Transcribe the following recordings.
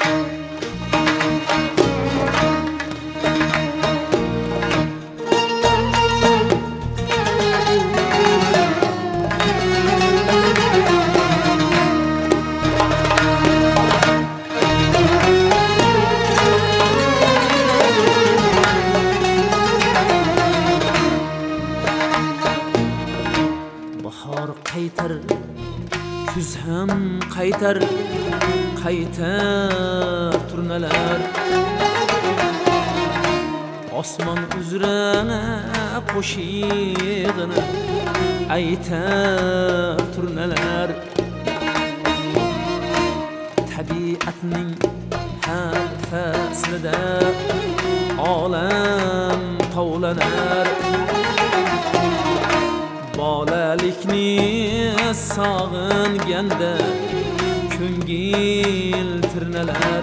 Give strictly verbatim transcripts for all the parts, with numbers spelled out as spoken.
Bahor qaytar, kuz ham qaytar, qaytar turnalar. Osmon uzrana qo'shig'ini aytar turnalar. Tabiatning har faslida olam tovlanar. Bolalikni sog'inganda ko'ngil tirnalar.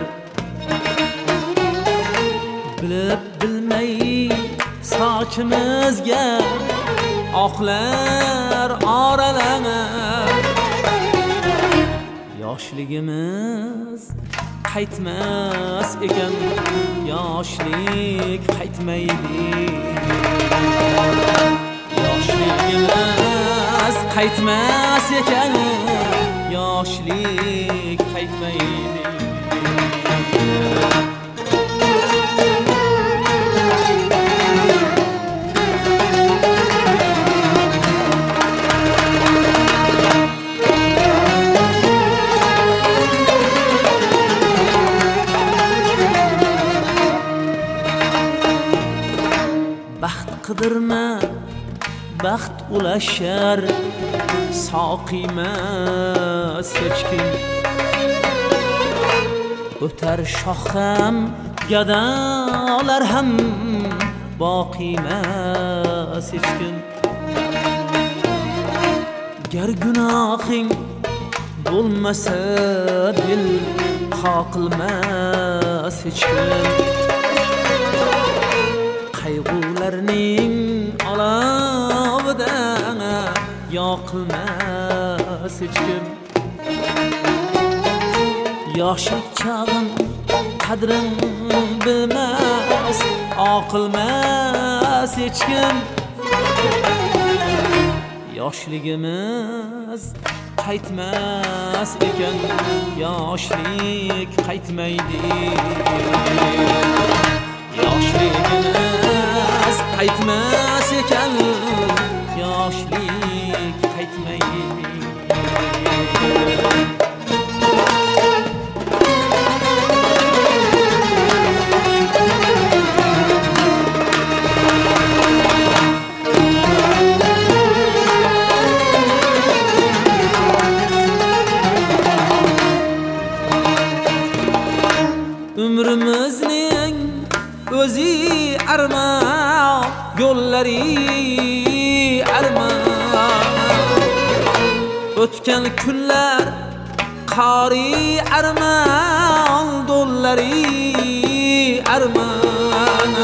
Bilib bilmay sochimizga oqlar oralanar. Yoshligimiz qaytmas ekan, yoshlik qaytmaydi. Yoshligimiz qaytmas ekan, yoshlik qaytmaydi. Baxt qidirma, baxt ulashar, soqiymas hech kim. O'tar shoh ham, gadolar ham boqiymas hech kim. Gar gunohing bo'lmasa dil qoqilmas hech kim. Qayg'ularning olovida yoqilmas hech kim. Yoshlik chog'im qadrin bilmas, oqilmas hech kim. Yoshligimiz qaytmas ekan, yoshlik qaytmaydi. Yoshligimiz qaytmas ekan, yoshlik qaytmaydi. Umrimizning o'zi armon, yo'llari armon. O'tgan kunlar qori armon, do'llari armon.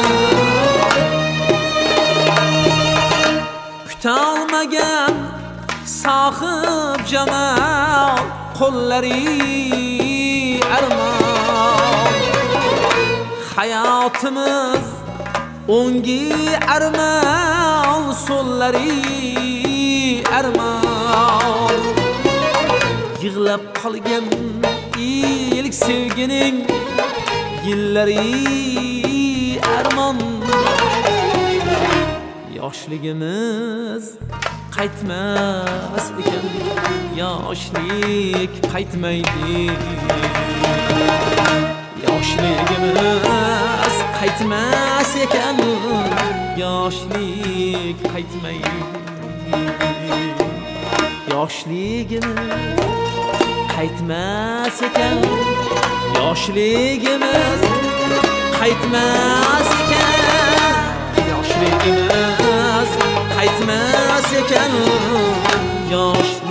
Kutolmagan sohib jamol, qo'llari armon. Hayotimiz o'ngi armon, so'llari armon. Yig'lab qolgan ilk sevgining yillari armon. Yoshligimiz qaytmas ekan, yoshlik qaytmaydi. Yoshligimiz qaytmas ekan, yoshlik qaytmaydi. Yoshligimiz qaytmas ekan, yoshligimiz qaytmas ekan, yoshligimiz qaytmas ekan, yoshlik